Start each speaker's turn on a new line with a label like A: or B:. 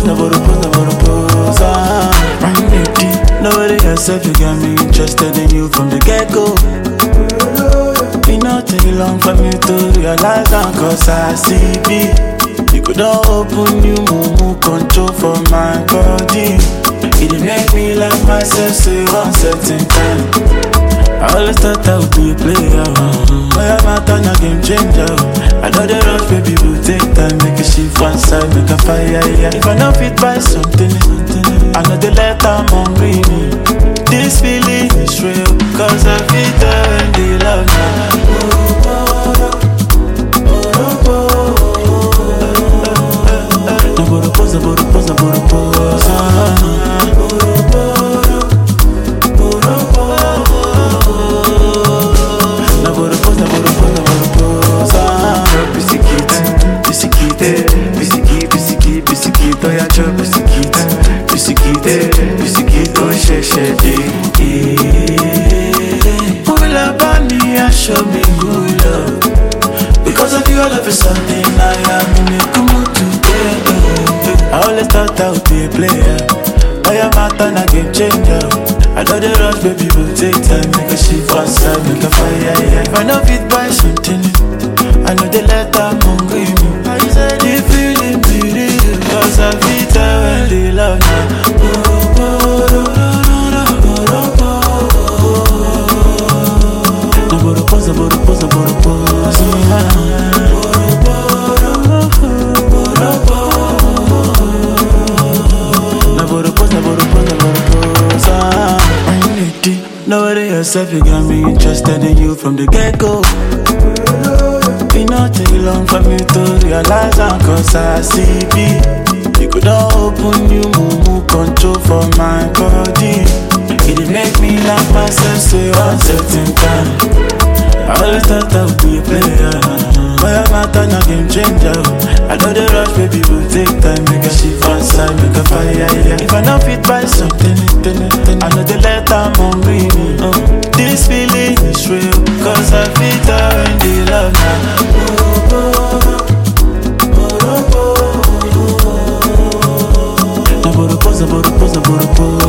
A: Nobody else if you got me interested in you from the get-go. It not take long for me to realize that cause I see me. You could not open you, move control for my body. It didn't make me like myself, say one certain time. I always thought I would be a player, but I'm not a game changer. I know the rush, baby, will take time. Make a shift one side, make a fire, yeah. If I don't fit by something, I know the letter I'm hungry. This feeling is real, cause I feel there when they love now. Show me good love. Because of you all of a sudden I am in a good mood today. I always thought I would be a player, but I'm out and a game changer. I know the rush, baby, will take time. Make a shift one side, make a fire, yeah. If I know fit by something, I know the letter I'm hungry. I said the feeling be real, cause I feel there when they love now. Nobody else if you got me interested in you from the get-go. It not take long for me to realize that cause I see me. You could not open you, move control for my body. It did make me like myself, say one certain time. I always thought I would be a player, but I'm not a game changer. I know the rush, baby, will take time. Make a shift one side, make a fire, yeah. If I not fit by something, I know the letter I'm hungry. This feeling is real, cause I feel that when they love now.